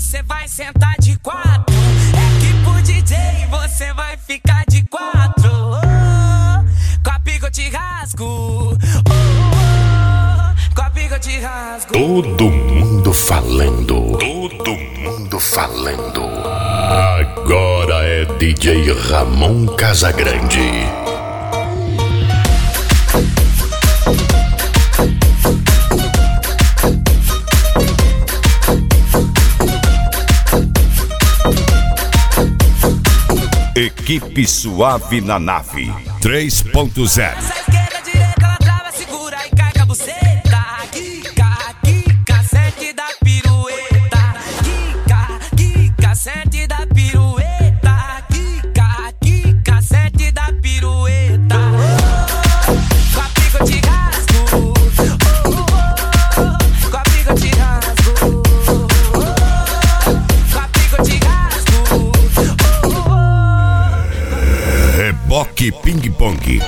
você vai sentar de quatro. É que pro DJ você vai ficar de quatro. Com a pica eu te rasgo. Com a pica eu te rasgo. Todo mundo falando. Todo mundo falando. Agora é DJ Ramon Casagrande. Equipe Suave na Nave 3.0. Esquerda, direita, ela trava, segura e cai com a buceta. Quica, quica, sente da pirueta. Quica, quica, sente da pirueta. Quica, quica, sente da pirueta. Com a pica eu te rasgo. Com a pica eu te rasgo. Com a pica eu te rasgo. Reboque Ping Pong.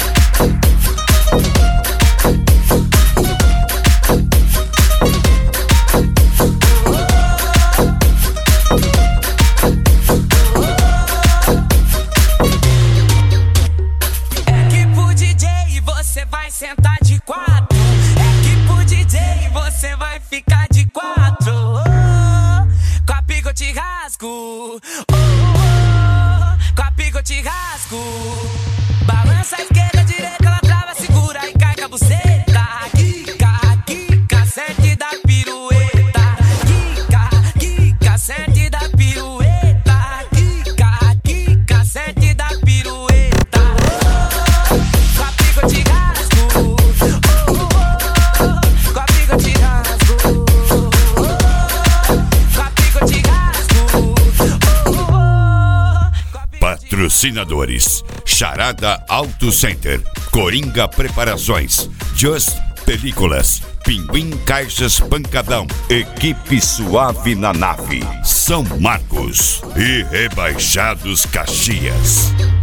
É que pro DJ você vai sentar de quatro. É que pro DJ você vai ficar de quatro. Com a pica eu te rasgo. Com a pica eu te rasgo. Balança a esquerda, direita, ela trava, segura e cai com a buceta. Quica, quica, sente da pirueta. Quica, quica, sente da pirueta. Quica, quica, sente da pirueta. Com a pica eu te rasgo. Com a pica eu te rasgo. Com a pica eu te rasgo. Patrocinadores: Charada Auto Center, Coringa Preparações, Just Películas, Pinguim Caixas Pancadão, Equipe Suave na Nave, São Marcos e Rebaixados Caxias.